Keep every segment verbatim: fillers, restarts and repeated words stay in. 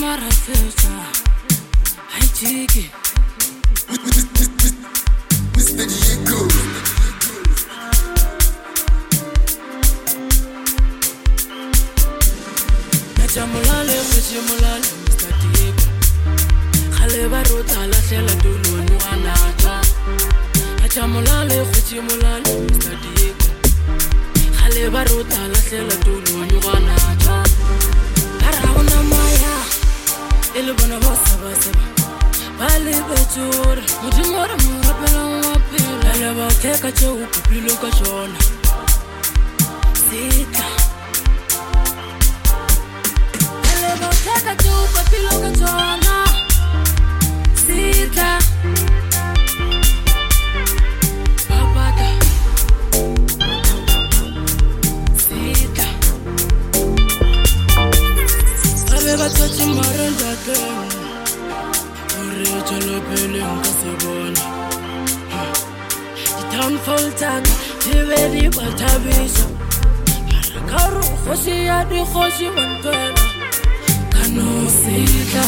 mara fecha hai chiki Mister Diego Jamulale kujimulale Mister Diego khale baruta la hlela duloni wanata Jamulale kujimulale Mister Diego khale baruta la hlela duloni wanata Arauna maya ele bona bosa bosa Bale betur mudimora murapela wapela le ba keka che ukupilo ka chona Sita Taka tu papilo katona Sita Papata Sita Aveva tutti marenda te Ore jalo pele nkasibona Di downfall taka Tiveri batabisa Marakaru khoshi ya di khoshi wantwela No sita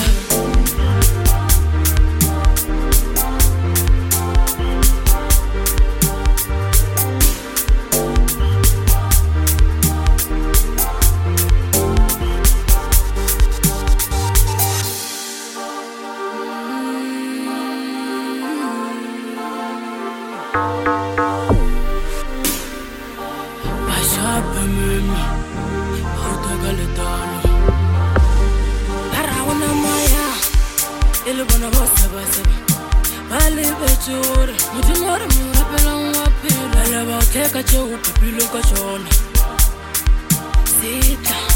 Bashape mimi Portugaletano Ele bona bosa bosa Bale betur mudimora murapela wapela le ba keka che ukupilo ka chona Sita